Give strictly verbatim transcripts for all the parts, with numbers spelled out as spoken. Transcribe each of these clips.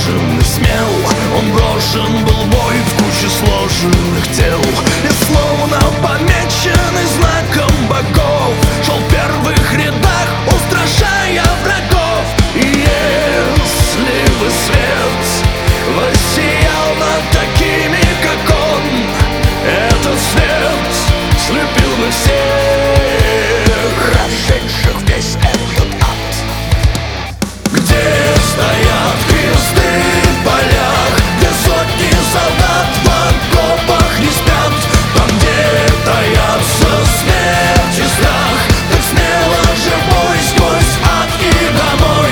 отважен и смел. Он брошен был в бой в куче сложенных тел, и словно помеченный знаком богов шел в первых рядах, устрашая врагов. И если бы свет воссиял над такими, как он, этот свет слепил бы всех, разжегших весь этот ад. Где стоят кресты в полях, где сотни солдат в окопах не спят, там, где таятся смерть и страх, так смело же бой сквозь ад и домой.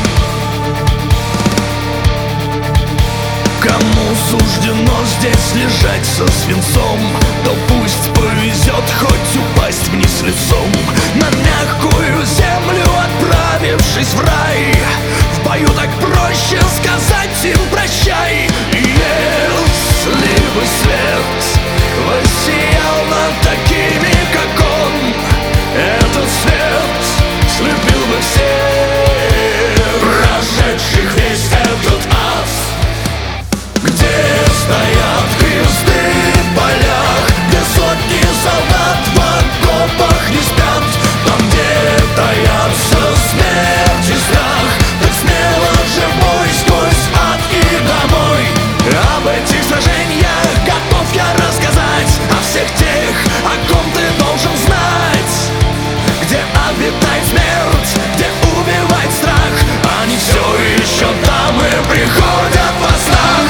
Кому суждено здесь лежать со свинцом, то пусть повезет хоть упасть вниз лицом на мягкую землю, отправившись в рай. В бою так проще сказать им прощай. И если бы свет воссиял над такими, как он, этот свет слепил бы всех, прожегших весь этот ад. Где стоят кресты в полях, где сотни солдат в окопах не спят, там, где таятся смерть и страх, так смело же бой сквозь ад и домой. Об этих сражениях готов я рассказать, о всех тех, о ком ты должен знать. Где обитает смерть, где убивает страх, они все еще там и приходят во снах.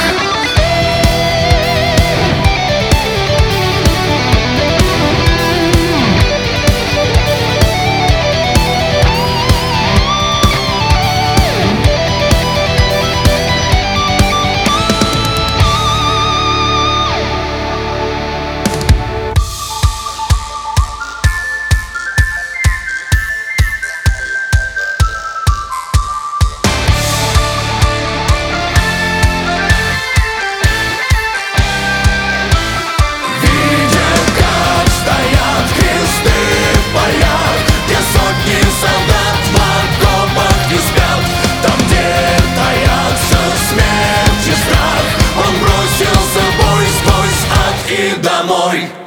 Домой.